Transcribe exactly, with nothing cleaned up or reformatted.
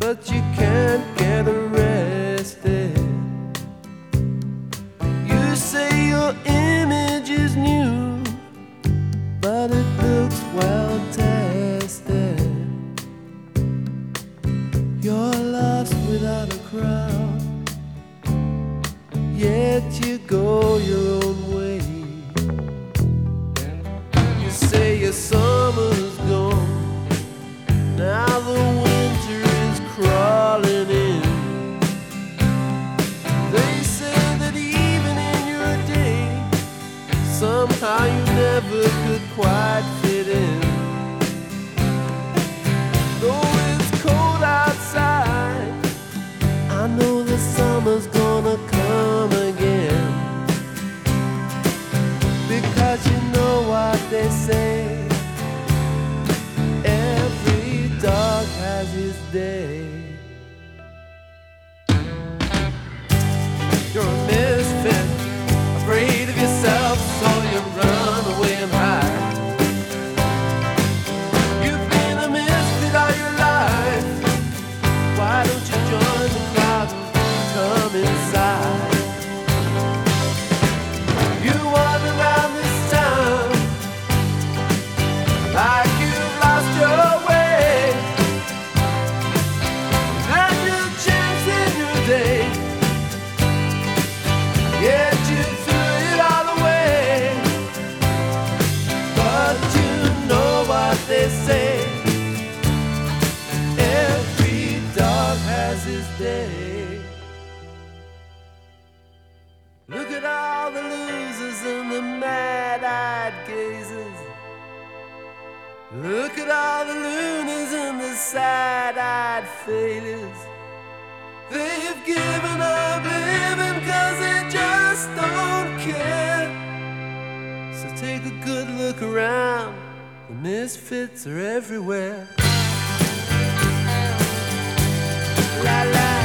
but you can't get arrested. You say your image is new, but it looks well tested. You're lost without a crowd, yet you go your own way. You say your summer's gone, now the winter is crawling in. They say that even in your day, somehow you never could quite fit in. Though it's cold outside, I know the summer's gonna come again. Because you know what they say, every dog has his day. You're a misfit, afraid of yourself, so you run away and hide. You've been a misfit all your life. Why don't you join the crowd and come inside? You wander around this town like you've lost your way. There's no chance in your day, yet you threw it all away. But you know what they say, every dog has his day. Look at all the losers and the mad-eyed gazers. Look at all the loonies and the sad-eyed failures. They've given up living cause they just don't care. So take a good look around, the misfits are everywhere. La la.